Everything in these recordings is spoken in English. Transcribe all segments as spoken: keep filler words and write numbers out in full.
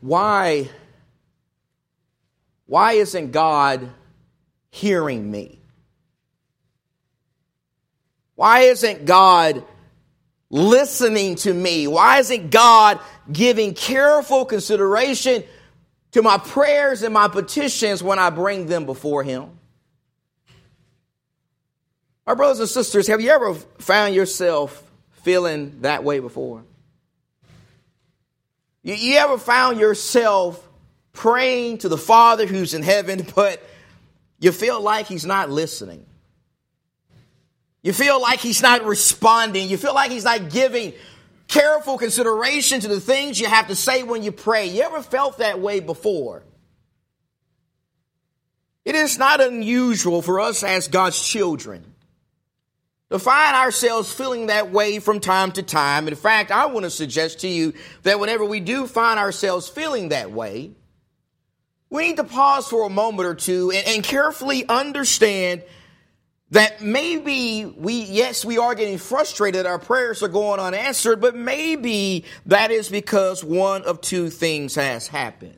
why, why isn't God hearing me? Why isn't God listening to me? Why isn't God giving careful consideration to my prayers and my petitions when I bring them before Him? My brothers and sisters, have you ever found yourself feeling that way before? You, you ever found yourself praying to the Father who's in heaven, but you feel like He's not listening? You feel like He's not responding. You feel like He's not giving careful consideration to the things you have to say when you pray. You ever felt that way before? It is not unusual for us as God's children to find ourselves feeling that way from time to time. In fact, I want to suggest to you that whenever we do find ourselves feeling that way, we need to pause for a moment or two and, and carefully understand that maybe we, yes, we are getting frustrated, our prayers are going unanswered, but maybe that is because one of two things has happened.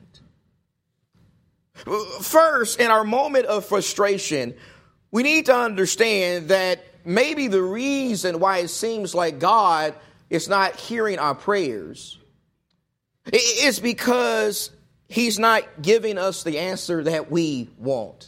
First, in our moment of frustration, we need to understand that maybe the reason why it seems like God is not hearing our prayers is because He's not giving us the answer that we want.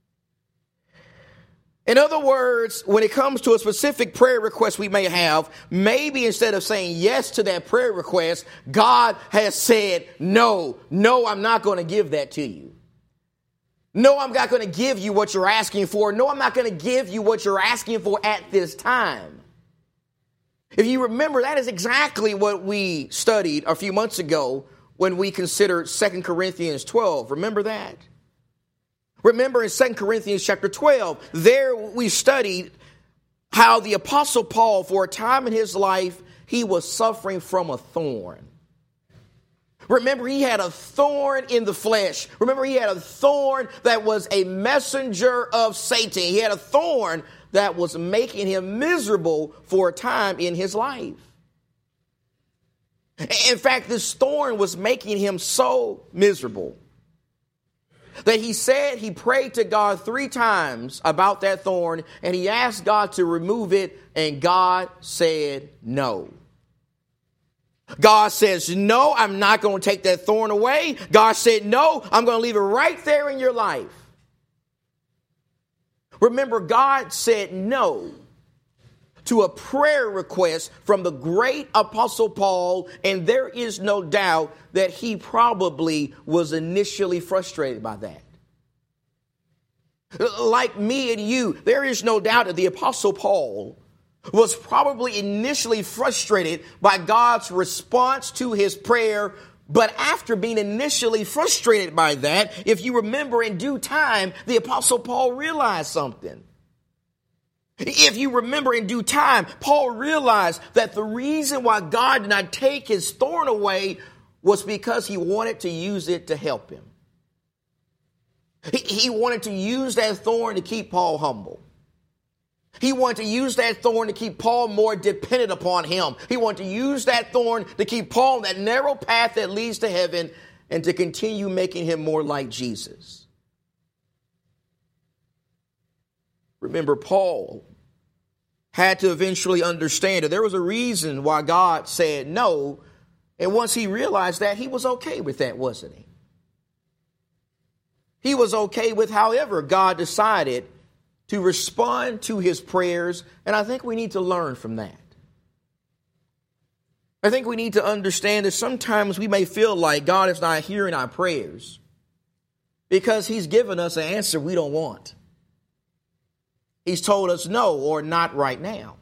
In other words, when it comes to a specific prayer request we may have, maybe instead of saying yes to that prayer request, God has said, no, no, I'm not going to give that to you. No, I'm not going to give you what you're asking for. No, I'm not going to give you what you're asking for at this time. If you remember, that is exactly what we studied a few months ago when we considered Second Corinthians twelve. Remember that? Remember in Second Corinthians chapter twelve, there we studied how the Apostle Paul, for a time in his life, he was suffering from a thorn. Remember, he had a thorn in the flesh. Remember, he had a thorn that was a messenger of Satan. He had a thorn that was making him miserable for a time in his life. In fact, this thorn was making him so miserable that he said he prayed to God three times about that thorn, and he asked God to remove it, and God said no. God says, no, I'm not going to take that thorn away. God said, no, I'm going to leave it right there in your life. Remember, God said no to a prayer request from the great Apostle Paul, and there is no doubt that he probably was initially frustrated by that. Like me and you, there is no doubt that the Apostle Paul was probably initially frustrated by God's response to his prayer. But after being initially frustrated by that, if you remember, in due time, the Apostle Paul realized something. If you remember, in due time, Paul realized that the reason why God did not take his thorn away was because he wanted to use it to help him. He, he wanted to use that thorn to keep Paul humble. He wanted to use that thorn to keep Paul more dependent upon him. He wanted to use that thorn to keep Paul on that narrow path that leads to heaven and to continue making him more like Jesus. Remember, Paul had to eventually understand that there was a reason why God said no. And once he realized that, he was okay with that, wasn't he? He was okay with however God decided to respond to his prayers, and I think we need to learn from that. I think we need to understand that sometimes we may feel like God is not hearing our prayers because he's given us an answer we don't want. He's told us no, or not right now.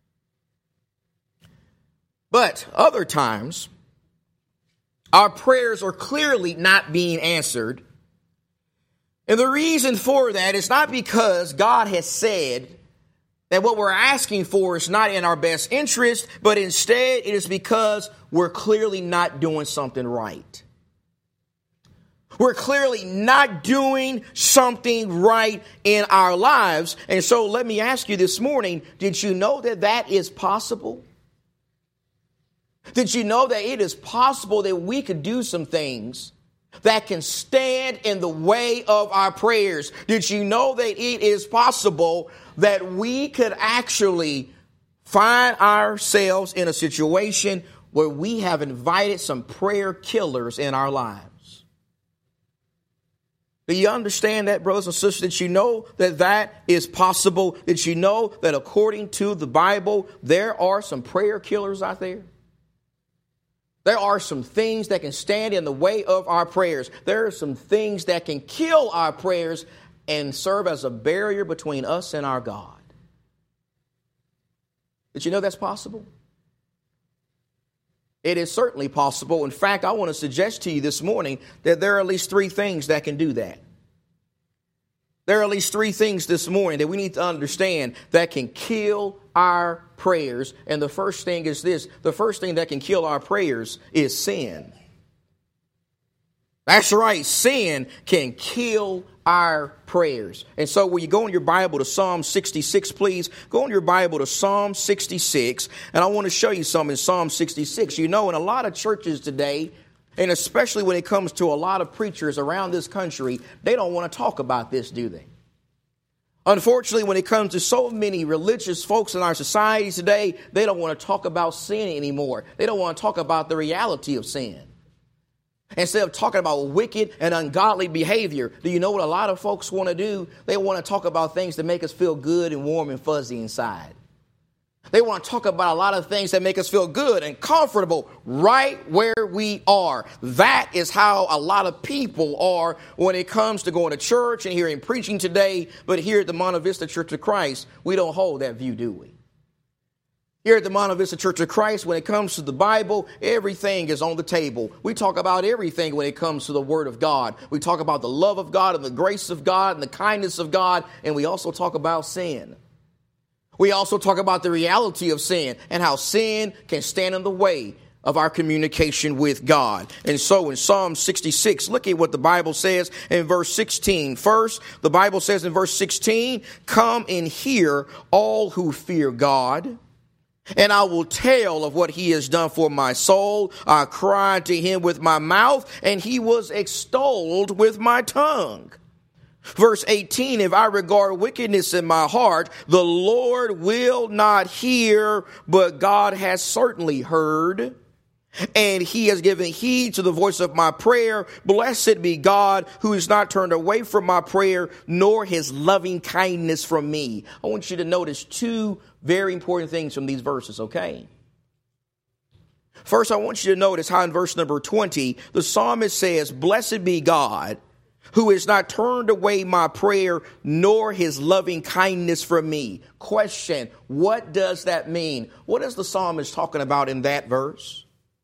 But other times, our prayers are clearly not being answered. And the reason for that is not because God has said that what we're asking for is not in our best interest, but instead it is because we're clearly not doing something right. We're clearly not doing something right in our lives. And so let me ask you this morning, did you know that that is possible? Did you know that it is possible that we could do some things that can stand in the way of our prayers? Did you know that it is possible that we could actually find ourselves in a situation where we have invited some prayer killers in our lives? Do you understand that, brothers and sisters? Did you know that that is possible? Did you know that according to the Bible, there are some prayer killers out there? There are some things that can stand in the way of our prayers. There are some things that can kill our prayers and serve as a barrier between us and our God. Did you know that's possible? It is certainly possible. In fact, I want to suggest to you this morning that there are at least three things that can do that. There are at least three things this morning that we need to understand that can kill our prayers. And the first thing is this. The first thing that can kill our prayers is sin. That's right. Sin can kill our prayers. And so when you go in your Bible to Psalm sixty-six, please go in your Bible to Psalm sixty-six. And I want to show you something in Psalm sixty-six. You know, in a lot of churches today, and especially when it comes to a lot of preachers around this country, they don't want to talk about this, do they? Unfortunately, when it comes to so many religious folks in our society today, they don't want to talk about sin anymore. They don't want to talk about the reality of sin. Instead of talking about wicked and ungodly behavior, do you know what a lot of folks want to do? They want to talk about things that make us feel good and warm and fuzzy inside. They want to talk about a lot of things that make us feel good and comfortable right where we are. That is how a lot of people are when it comes to going to church and hearing preaching today. But here at the Monte Vista Church of Christ, we don't hold that view, do we? Here at the Monte Vista Church of Christ, when it comes to the Bible, everything is on the table. We talk about everything when it comes to the Word of God. We talk about the love of God and the grace of God and the kindness of God. And we also talk about sin. We also talk about the reality of sin and how sin can stand in the way of our communication with God. And so in Psalm sixty-six, look at what the Bible says in verse sixteen. First, the Bible says in verse sixteen, "Come and hear all who fear God, and I will tell of what he has done for my soul. I cried to him with my mouth, and he was extolled with my tongue." Verse eighteen, "If I regard wickedness in my heart, the Lord will not hear, but God has certainly heard, and he has given heed to the voice of my prayer. Blessed be God, who has not turned away from my prayer, nor his loving kindness from me." I want you to notice two very important things from these verses, okay? First, I want you to notice how in verse number twenty, the psalmist says, "Blessed be God, who has not turned away my prayer, nor his loving kindness from me." Question, what does that mean? What is the psalmist talking about in that verse?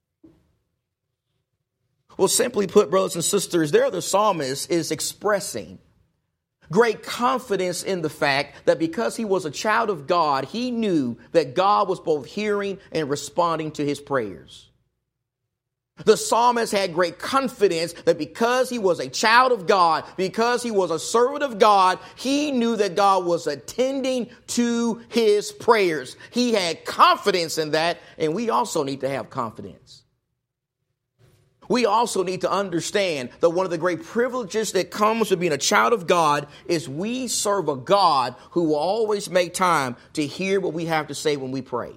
Well, simply put, brothers and sisters, there the psalmist is expressing great confidence in the fact that because he was a child of God, he knew that God was both hearing and responding to his prayers. The psalmist had great confidence that because he was a child of God, because he was a servant of God, he knew that God was attending to his prayers. He had confidence in that, and we also need to have confidence. We also need to understand that one of the great privileges that comes with being a child of God is we serve a God who will always make time to hear what we have to say when we pray.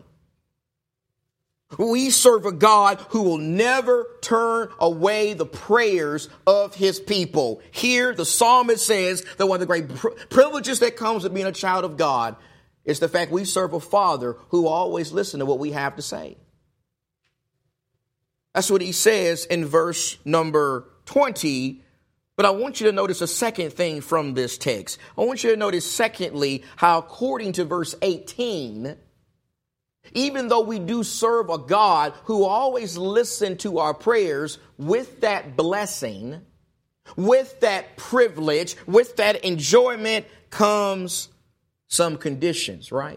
We serve a God who will never turn away the prayers of his people. Here, the psalmist says that one of the great privileges that comes with being a child of God is the fact we serve a Father who will always listen to what we have to say. That's what he says in verse number twenty. But I want you to notice a second thing from this text. I want you to notice, secondly, how according to verse eighteen, even though we do serve a God who always listens to our prayers, with that blessing, with that privilege, with that enjoyment comes some conditions, right?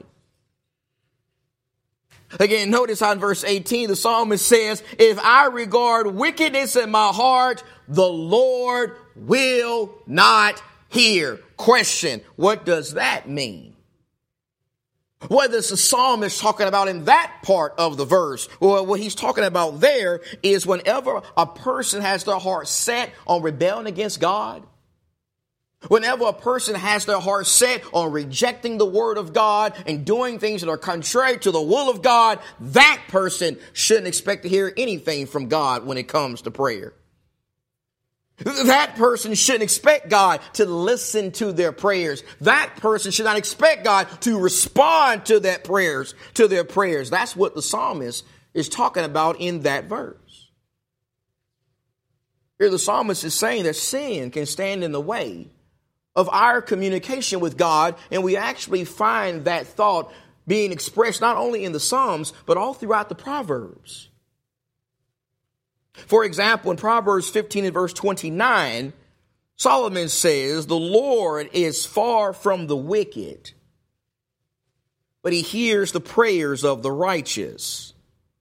Again, notice how in verse eighteen, the psalmist says, "If I regard wickedness in my heart, the Lord will not hear." Question, what does that mean? Whether it's the psalmist talking about in that part of the verse, or what he's talking about there is whenever a person has their heart set on rebelling against God, whenever a person has their heart set on rejecting the word of God and doing things that are contrary to the will of God, that person shouldn't expect to hear anything from God when it comes to prayer. That person shouldn't expect God to listen to their prayers. That person should not expect God to respond to that prayers, to their prayers. That's what the psalmist is talking about in that verse. Here the psalmist is saying that sin can stand in the way of our communication with God, and we actually find that thought being expressed not only in the Psalms, but all throughout the Proverbs. For example, in Proverbs fifteen and verse twenty-nine, Solomon says, "The Lord is far from the wicked, but he hears the prayers of the righteous."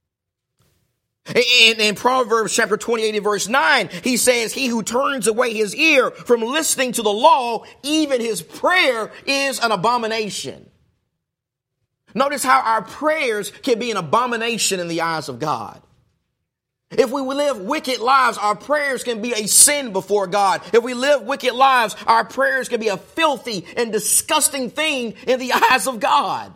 In, in Proverbs chapter twenty-eight and verse nine, he says, "He who turns away his ear from listening to the law, even his prayer is an abomination." Notice how our prayers can be an abomination in the eyes of God. If we live wicked lives, our prayers can be a sin before God. If we live wicked lives, our prayers can be a filthy and disgusting thing in the eyes of God.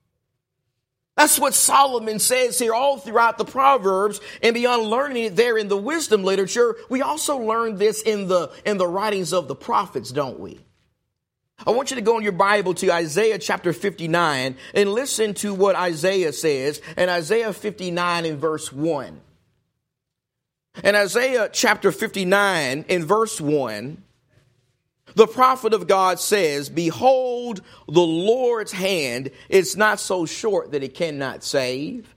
That's what Solomon says here all throughout the Proverbs, and beyond learning it there in the wisdom literature, we also learn this in the, in the writings of the prophets, don't we? I want you to go in your Bible to Isaiah chapter fifty-nine and listen to what Isaiah says in Isaiah fifty-nine in verse one. In Isaiah chapter fifty-nine in verse one, the prophet of God says, "Behold, the Lord's hand is not so short that it cannot save,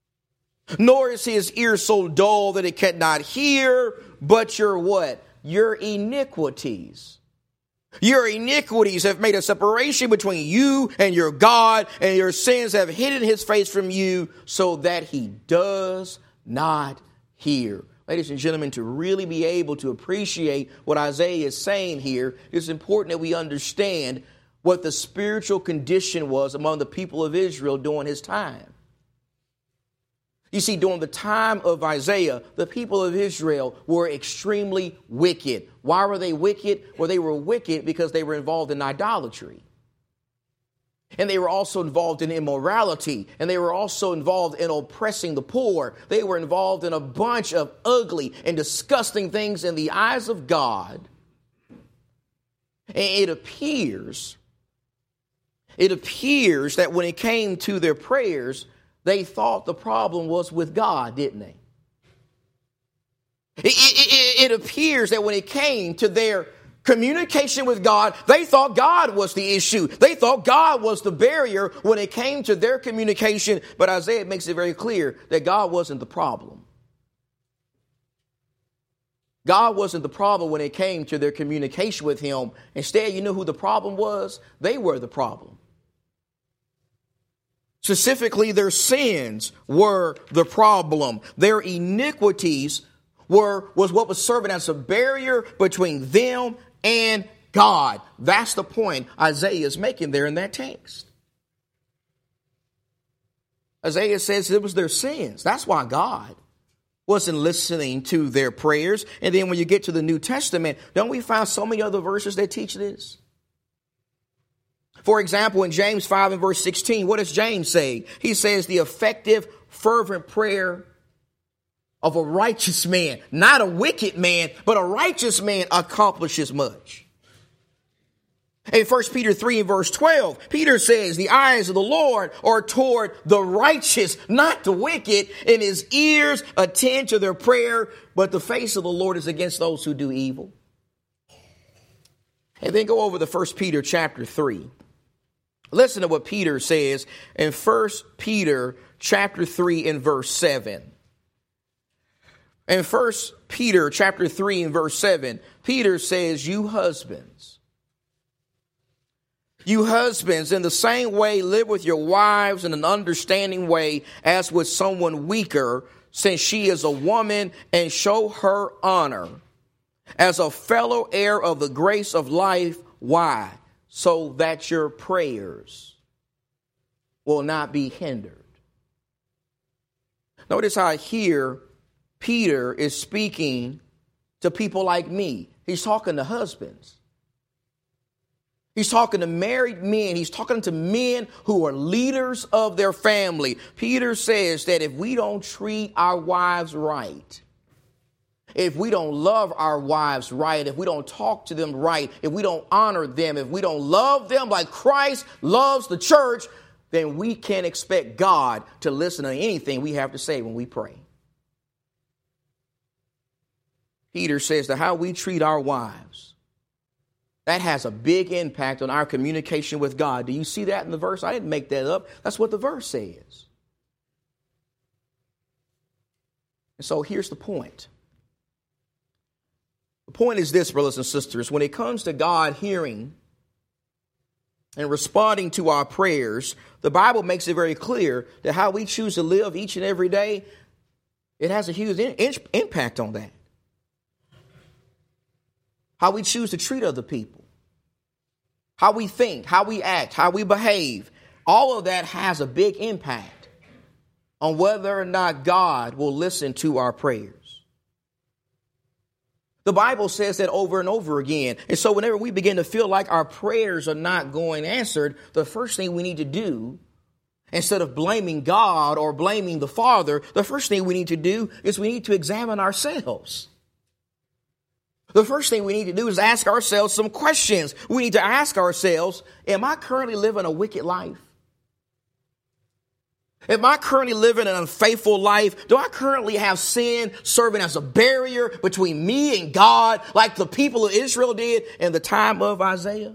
nor is his ear so dull that it cannot hear, but your what? Your iniquities. Your iniquities have made a separation between you and your God, and your sins have hidden his face from you so that he does not hear." Ladies and gentlemen, to really be able to appreciate what Isaiah is saying here, it's important that we understand what the spiritual condition was among the people of Israel during his time. You see, during the time of Isaiah, the people of Israel were extremely wicked. Why were they wicked? Well, they were wicked because they were involved in idolatry. And they were also involved in immorality. And they were also involved in oppressing the poor. They were involved in a bunch of ugly and disgusting things in the eyes of God. And it appears, it appears that when it came to their prayers, they thought the problem was with God, didn't they? It, it, it, it appears that when it came to their communication with God, they thought God was the issue. They thought God was the barrier when it came to their communication. But Isaiah makes it very clear that God wasn't the problem. God wasn't the problem when it came to their communication with him. Instead, you know who the problem was? They were the problem. Specifically, their sins were the problem. Their iniquities were was what was serving as a barrier between them and God. That's the point Isaiah is making there in that text. Isaiah says it was their sins. That's why God wasn't listening to their prayers. And then when you get to the New Testament, don't we find so many other verses that teach this? For example, in James five and verse sixteen, what does James say? He says the effective, fervent prayer of a righteous man, not a wicked man, but a righteous man accomplishes much. In First Peter three and verse twelve, Peter says the eyes of the Lord are toward the righteous, not the wicked, and his ears attend to their prayer, but the face of the Lord is against those who do evil. And then go over to First Peter chapter three. Listen to what Peter says in First Peter chapter three and verse seven. In First Peter chapter three and verse seven, Peter says, "You husbands, you husbands in the same way live with your wives in an understanding way as with someone weaker, since she is a woman, and show her honor as a fellow heir of the grace of life." Why? So that your prayers will not be hindered. Notice how here Peter is speaking to people like me. He's talking to husbands. He's talking to married men. He's talking to men who are leaders of their family. Peter says that if we don't treat our wives right, if we don't love our wives right, if we don't talk to them right, if we don't honor them, if we don't love them like Christ loves the church, then we can't expect God to listen to anything we have to say when we pray. Peter says that how we treat our wives, that has a big impact on our communication with God. Do you see that in the verse? I didn't make that up. That's what the verse says. And so here's the point. The point is this, brothers and sisters. When it comes to God hearing and responding to our prayers, the Bible makes it very clear that how we choose to live each and every day, it has a huge in- in- impact on that. How we choose to treat other people, how we think, how we act, how we behave, all of that has a big impact on whether or not God will listen to our prayers. The Bible says that over and over again. And so whenever we begin to feel like our prayers are not going answered, the first thing we need to do, instead of blaming God or blaming the Father, the first thing we need to do is we need to examine ourselves. The first thing we need to do is ask ourselves some questions. We need to ask ourselves, am I currently living a wicked life? Am I currently living an unfaithful life? Do I currently have sin serving as a barrier between me and God like the people of Israel did in the time of Isaiah?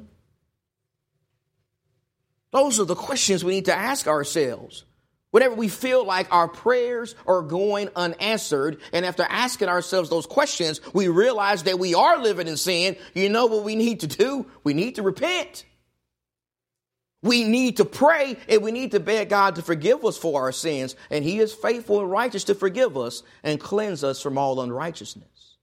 Those are the questions we need to ask ourselves. Whenever we feel like our prayers are going unanswered, and after asking ourselves those questions, we realize that we are living in sin, you know what we need to do? We need to repent. We need to pray, and we need to beg God to forgive us for our sins, and He is faithful and righteous to forgive us and cleanse us from all unrighteousness.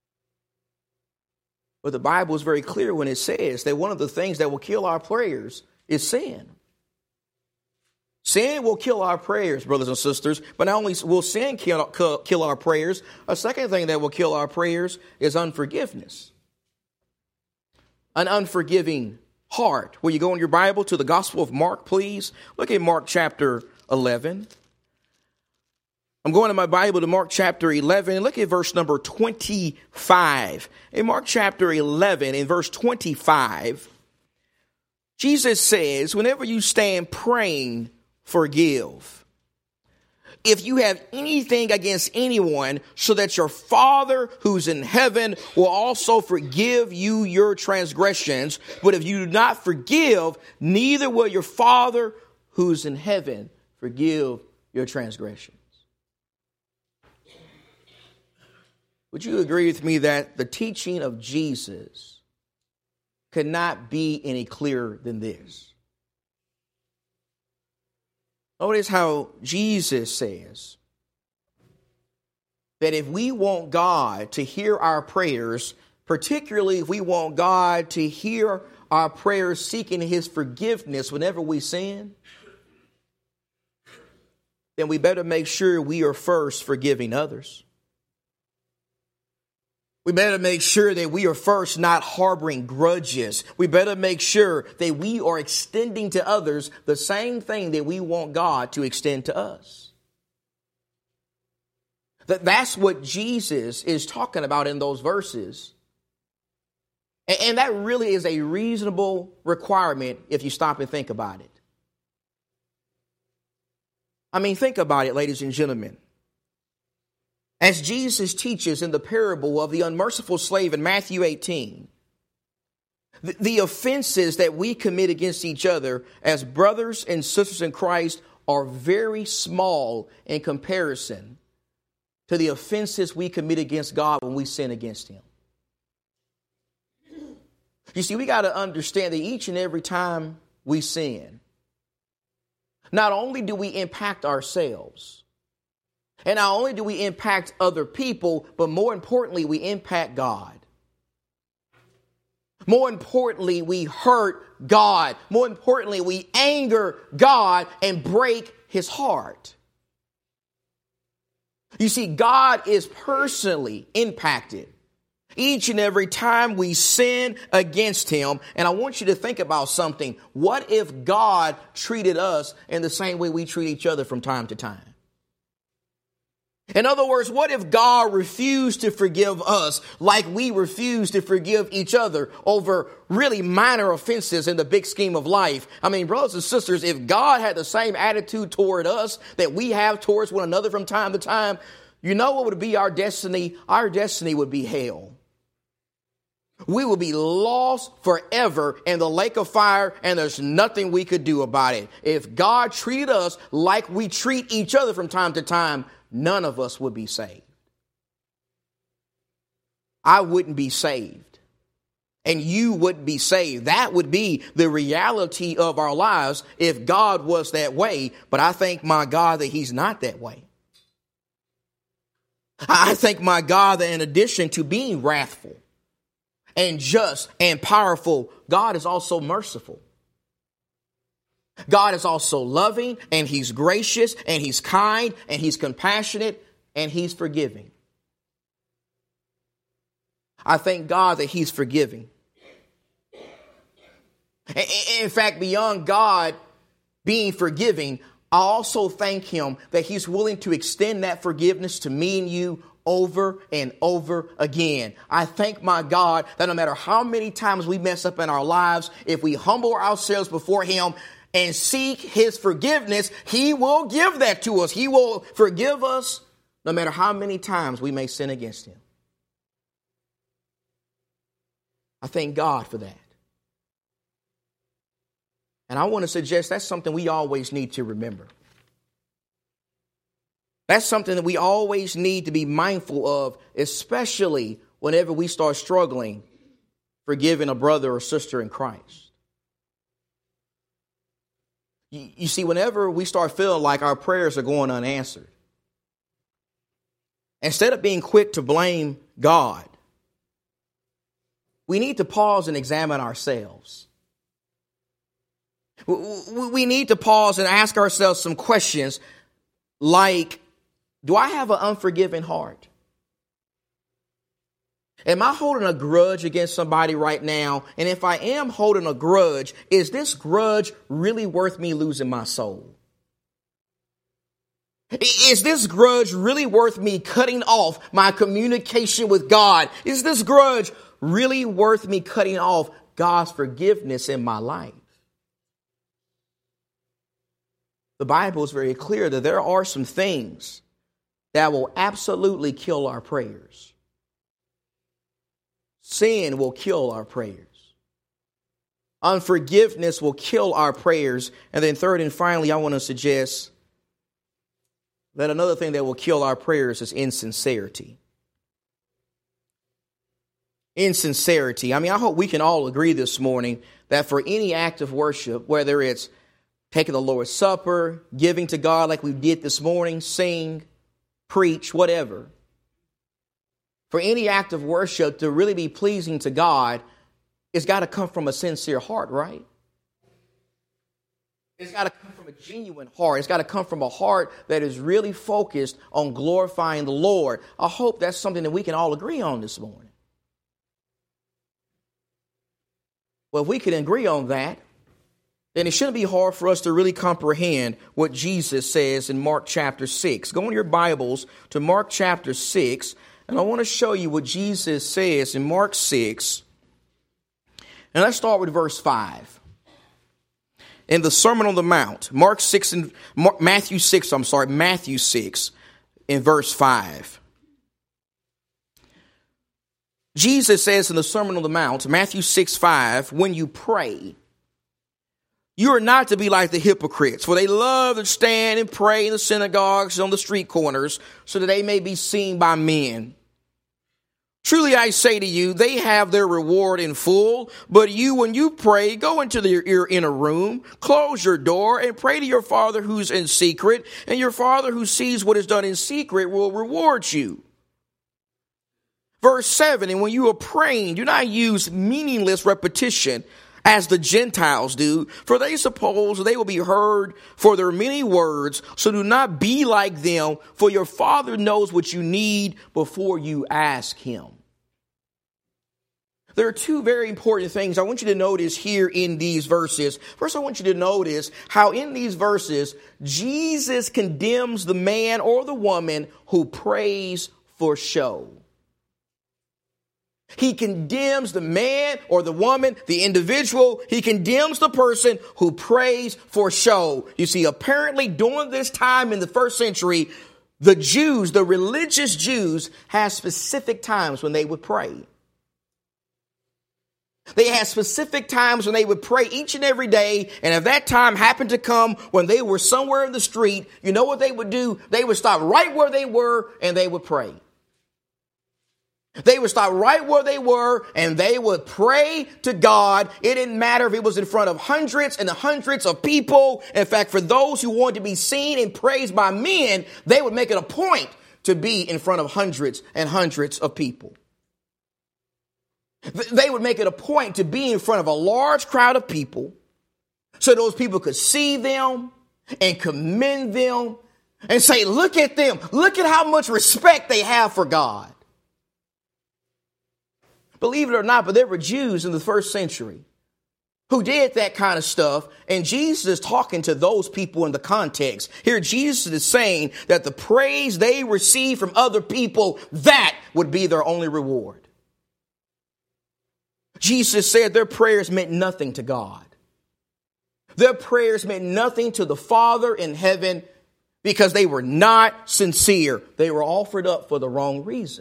But the Bible is very clear when it says that one of the things that will kill our prayers is sin. Sin will kill our prayers, brothers and sisters, but not only will sin kill, kill our prayers, a second thing that will kill our prayers is unforgiveness. An unforgiving heart. Will you go in your Bible to the Gospel of Mark, please? Look at Mark chapter eleven. I'm going to my Bible to Mark chapter eleven. Look at verse number twenty-five. In Mark chapter eleven, in verse twenty-five, Jesus says, whenever you stand praying, forgive. If you have anything against anyone, so that your Father who's in heaven will also forgive you your transgressions. But if you do not forgive, neither will your Father who's in heaven forgive your transgressions. Would you agree with me that the teaching of Jesus could not be any clearer than this? Notice how Jesus says that if we want God to hear our prayers, particularly if we want God to hear our prayers seeking His forgiveness whenever we sin, then we better make sure we are first forgiving others. We better make sure that we are first not harboring grudges. We better make sure that we are extending to others the same thing that we want God to extend to us. That that's what Jesus is talking about in those verses. And, and that really is a reasonable requirement if you stop and think about it. I mean, think about it, ladies and gentlemen. As Jesus teaches in the parable of the unmerciful slave in Matthew eighteen, the, the offenses that we commit against each other as brothers and sisters in Christ are very small in comparison to the offenses we commit against God when we sin against Him. You see, we got to understand that each and every time we sin, not only do we impact ourselves, and not only do we impact other people, but more importantly, we impact God. More importantly, we hurt God. More importantly, we anger God and break his heart. You see, God is personally impacted each and every time we sin against him. And I want you to think about something. What if God treated us in the same way we treat each other from time to time? In other words, what if God refused to forgive us like we refuse to forgive each other over really minor offenses in the big scheme of life? I mean, brothers and sisters, if God had the same attitude toward us that we have towards one another from time to time, you know what would be our destiny? Our destiny would be hell. We will be lost forever in the lake of fire, and there's nothing we could do about it. If God treated us like we treat each other from time to time, none of us would be saved. I wouldn't be saved, and you wouldn't be saved. That would be the reality of our lives if God was that way. But I thank my God that he's not that way. I thank my God that in addition to being wrathful and just and powerful, God is also merciful. God is also loving, and he's gracious, and he's kind, and he's compassionate, and he's forgiving. I thank God that he's forgiving. In fact, beyond God being forgiving, I also thank him that he's willing to extend that forgiveness to me and you over and over again. I thank my God that no matter how many times we mess up in our lives, if we humble ourselves before him and seek his forgiveness, he will give that to us. He will forgive us no matter how many times we may sin against him. I thank God for that. And I want to suggest that's something we always need to remember. That's something that we always need to be mindful of, especially whenever we start struggling forgiving a brother or sister in Christ. You, you see, whenever we start feeling like our prayers are going unanswered, instead of being quick to blame God, we need to pause and examine ourselves. We need to pause and ask ourselves some questions like, do I have an unforgiving heart? Am I holding a grudge against somebody right now? And if I am holding a grudge, is this grudge really worth me losing my soul? Is this grudge really worth me cutting off my communication with God? Is this grudge really worth me cutting off God's forgiveness in my life? The Bible is very clear that there are some things that will absolutely kill our prayers. Sin will kill our prayers. Unforgiveness will kill our prayers. And then third and finally, I want to suggest that another thing that will kill our prayers is insincerity. Insincerity. I mean, I hope we can all agree this morning that for any act of worship, whether it's taking the Lord's Supper, giving to God like we did this morning, sing, preach, whatever. For any act of worship to really be pleasing to God, it's got to come from a sincere heart, right? It's got to come from a genuine heart. It's got to come from a heart that is really focused on glorifying the Lord. I hope that's something that we can all agree on this morning. Well, if we can agree on that, then it shouldn't be hard for us to really comprehend what Jesus says in Mark chapter six. Go in your Bibles to Mark chapter six, and I want to show you what Jesus says in Mark six. And let's start with verse five. In the Sermon on the Mount, Mark six and Mark, Matthew six, I'm sorry, Matthew six, in verse five. Jesus says in the Sermon on the Mount, Matthew six, five, when you pray, you are not to be like the hypocrites, for they love to stand and pray in the synagogues and on the street corners, so that they may be seen by men. Truly I say to you, they have their reward in full. But you, when you pray, go into the, your inner room, close your door, and pray to your Father who's in secret, and your Father who sees what is done in secret will reward you. Verse seven, and when you are praying, do not use meaningless repetition as the Gentiles do, for they suppose they will be heard for their many words. So do not be like them, for your Father knows what you need before you ask him. There are two very important things I want you to notice here in these verses. First, I want you to notice how in these verses, Jesus condemns the man or the woman who prays for show. He condemns the man or the woman, the individual. He condemns the person who prays for show. You see, apparently during this time in the first century, the Jews, the religious Jews, had specific times when they would pray. They had specific times when they would pray each and every day. And if that time happened to come when they were somewhere in the street, you know what they would do? They would stop right where they were and they would pray. They would stop right where they were and they would pray to God. It didn't matter if it was in front of hundreds and hundreds of people. In fact, for those who wanted to be seen and praised by men, they would make it a point to be in front of hundreds and hundreds of people. They would make it a point to be in front of a large crowd of people so those people could see them and commend them and say, look at them. Look at how much respect they have for God. Believe it or not, but there were Jews in the first century who did that kind of stuff. And Jesus is talking to those people in the context. Here, Jesus is saying that the praise they receive from other people, that would be their only reward. Jesus said their prayers meant nothing to God. Their prayers meant nothing to the Father in heaven because they were not sincere. They were offered up for the wrong reason.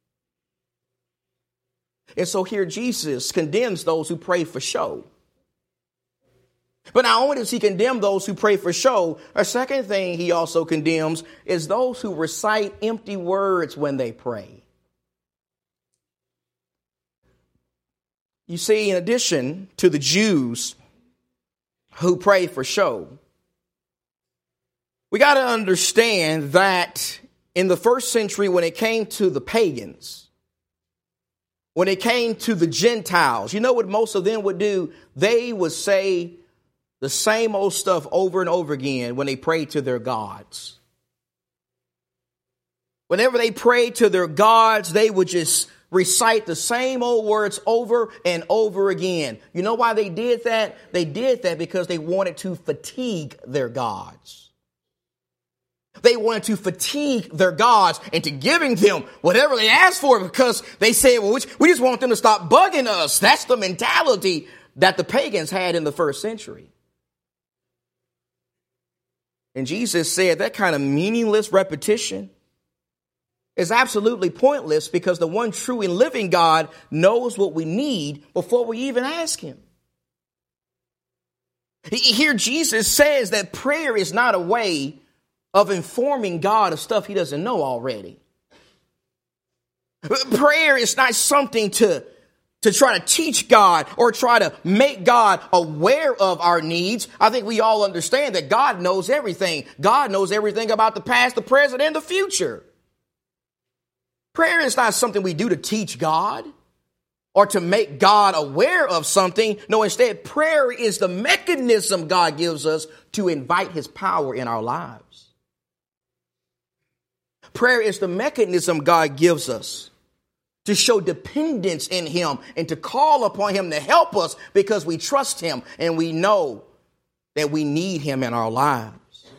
And so here Jesus condemns those who pray for show. But not only does he condemn those who pray for show, a second thing he also condemns is those who recite empty words when they pray. You see, in addition to the Jews who pray for show, we got to understand that in the first century, when it came to the pagans, when it came to the Gentiles, you know what most of them would do? They would say the same old stuff over and over again when they prayed to their gods. Whenever they prayed to their gods, they would just recite the same old words over and over again. You know why they did that? They did that because they wanted to fatigue their gods. They wanted to fatigue their gods into giving them whatever they asked for because they said, well, we just want them to stop bugging us. That's the mentality that the pagans had in the first century. And Jesus said that kind of meaningless repetition is absolutely pointless because the one true and living God knows what we need before we even ask him. Here Jesus says that prayer is not a way of informing God of stuff he doesn't know already. Prayer is not something to, to try to teach God or try to make God aware of our needs. I think we all understand that God knows everything. God knows everything about the past, the present, and the future. Prayer is not something we do to teach God or to make God aware of something. No, instead, prayer is the mechanism God gives us to invite his power in our lives. Prayer is the mechanism God gives us to show dependence in him and to call upon him to help us because we trust him and we know that we need him in our lives.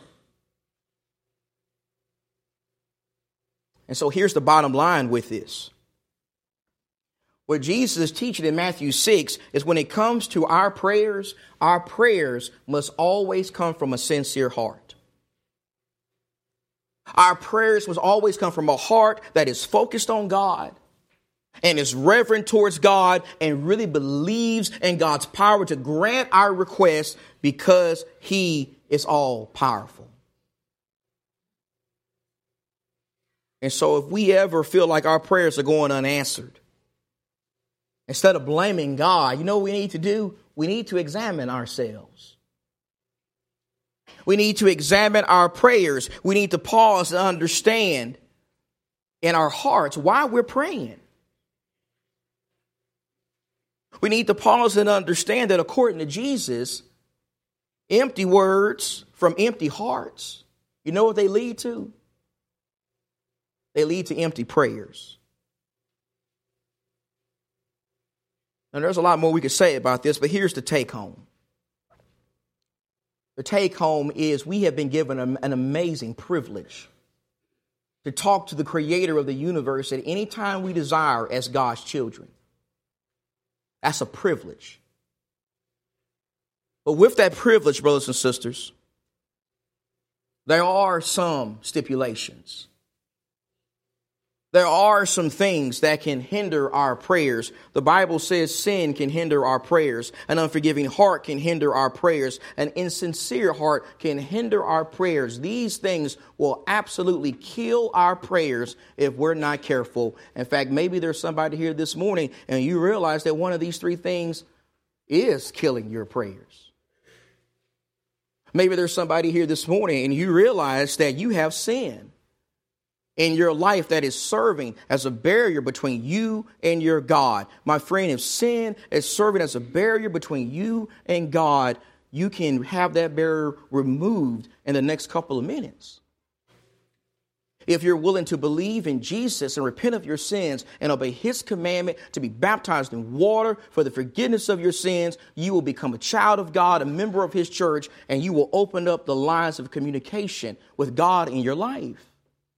And so here's the bottom line with this. What Jesus is teaching in Matthew six is when it comes to our prayers, our prayers must always come from a sincere heart. Our prayers must always come from a heart that is focused on God and is reverent towards God and really believes in God's power to grant our requests because he is all powerful. And so if we ever feel like our prayers are going unanswered, instead of blaming God, you know what we need to do? We need to examine ourselves. We need to examine our prayers. We need to pause and understand in our hearts why we're praying. We need to pause and understand that according to Jesus, empty words from empty hearts, you know what they lead to? They lead to empty prayers. And there's a lot more we could say about this, but here's the take home. The take home is we have been given a, an amazing privilege to talk to the creator of the universe at any time we desire as God's children. That's a privilege. But with that privilege, brothers and sisters, there are some stipulations. There are some things that can hinder our prayers. The Bible says sin can hinder our prayers. An unforgiving heart can hinder our prayers. An insincere heart can hinder our prayers. These things will absolutely kill our prayers if we're not careful. In fact, maybe there's somebody here this morning and you realize that one of these three things is killing your prayers. Maybe there's somebody here this morning and you realize that you have sin in your life that is serving as a barrier between you and your God. My friend, if sin is serving as a barrier between you and God, you can have that barrier removed in the next couple of minutes. If you're willing to believe in Jesus and repent of your sins and obey his commandment to be baptized in water for the forgiveness of your sins, you will become a child of God, a member of his church, and you will open up the lines of communication with God in your life.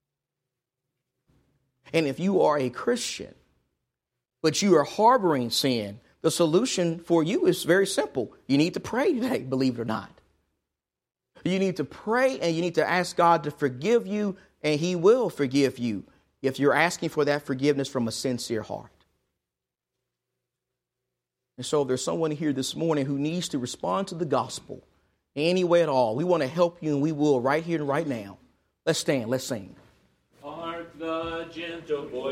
And if you are a Christian, but you are harboring sin, the solution for you is very simple. You need to pray today, believe it or not. You need to pray and you need to ask God to forgive you, and he will forgive you if you're asking for that forgiveness from a sincere heart. And so if there's someone here this morning who needs to respond to the gospel any way at all, we want to help you, and we will right here and right now. Let's stand, let's sing. Hark the gentle voice.